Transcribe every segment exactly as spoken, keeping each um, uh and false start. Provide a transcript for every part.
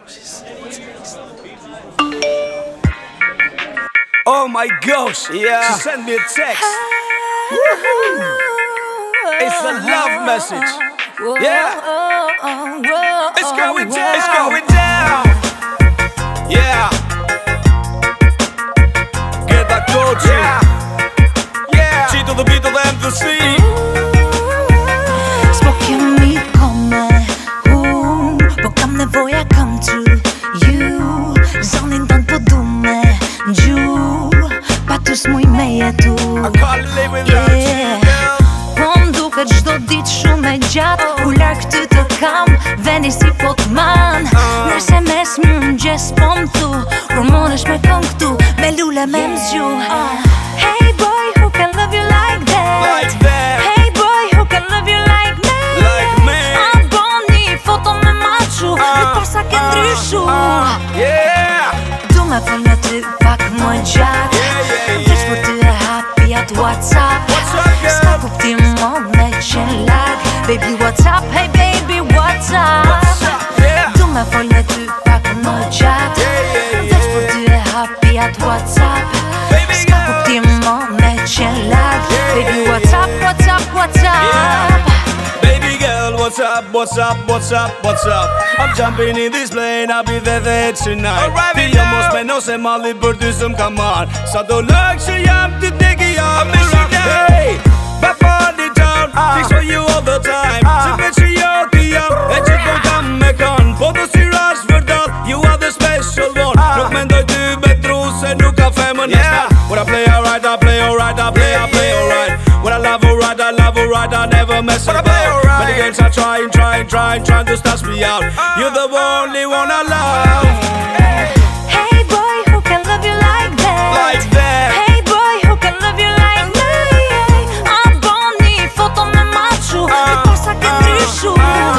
Oh my gosh, yeah. She sent me a text. Woohoo. It's a love message. Yeah. It's going down. It's going down. Yeah. Get that coach. Yeah. Yeah. G to the B to the M to C. Spokojnie come home, bo kam nevoja come to you. Zonin ton po dume gju, pa ty s'muj me jetu. I can't live without you, girl. Po m'duket çdo ditë shumë e gjatë, ku larg ty të kam, veni si po t'man. Nëse mes mëngjes po m'thu, kur monesh me këngë këtu, me lule me m'zgju. Hey boy, who can love you like that? Like that. Hey boy, who can love you like me? Like me. A bon një foto me maçu, nuk po sa ke ndryshu. Yeah. Du me fol me ty pak më gjatë, veç për ty e hapi atë WhatsApp. S'ka kuptim mo me qenë lag, baby what's up, hey baby what's up. Du me fol me ty pak më gjatë, veç për ty e hapi atë WhatsApp. S'ka kuptim mo me qenë lag, baby what's up, what's up, what's up. Baby girl, what's up, what's up, what's up, what's up? I'm jumping in this plane, I'll be there, there tonight. Ti jam mos me no se malli për ty s'm ka marr. Sa do lëk që jam ti teki jam. Hey, back party town, fix for you all the time. Se veç që jo ti jam, e që do kam me kan. Po do si rash vërdall, you are the special one. Nuk mendoj ty me tru se nuk ka femën e stat. When I play alright, I play alright, I play, I play alright. When I love alright, I love alright, I never mess about. But the girls are trying, trying, trying, trying to stress me out. You're the only one I love. Hey boy, who can love you like that? Like that. Hey boy, who can love you like me? A bon një foto me maçu, nuk po sa ke ndryshu.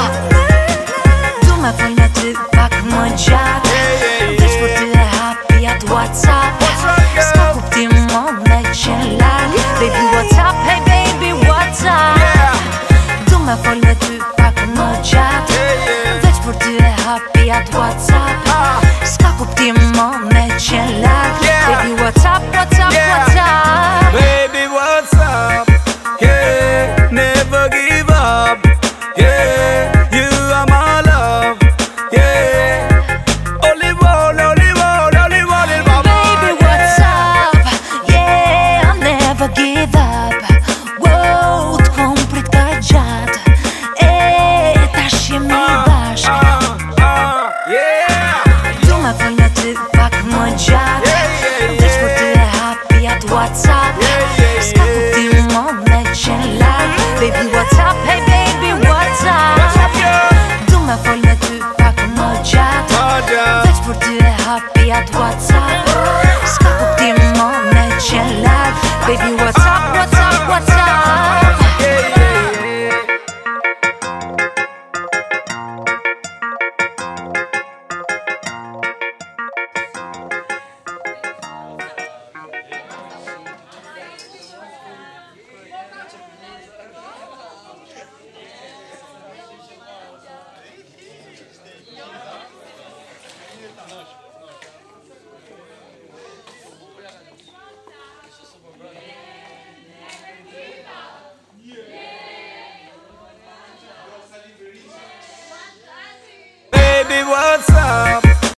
Du me fol me ty pak më gjatë, veç për ty e hapi atë WhatsApp. S'ka kuptim mo me qenë lag, baby what's up, hey baby what's up. Du me fol me ty pak më gjatë, veç për ty e hapi atë WhatsApp. S'ka kuptim mo me qenë lag, baby what's up, what's up, what's up. Baby, what's up? Yeah, never give up. Yeah, you are my love. Yeah, only one, only one, only one in my mind. Baby what's up? Yeah, I'll never give up. Wow, t'kom prit ka gjatë, e tash jemi bashk. Uh, uh, yeah. Du me fol me ty pak më gjatë, veç për ty e hapi atë WhatsApp. S'ka kuptim mo me qenë lag, baby what's up, hey baby what's up. Du me fol me ty pak më gjatë, veç për ty e hapi atë WhatsApp. S'ka kuptim mo me qenë lag, baby what's up, what's up, what's up. Nós.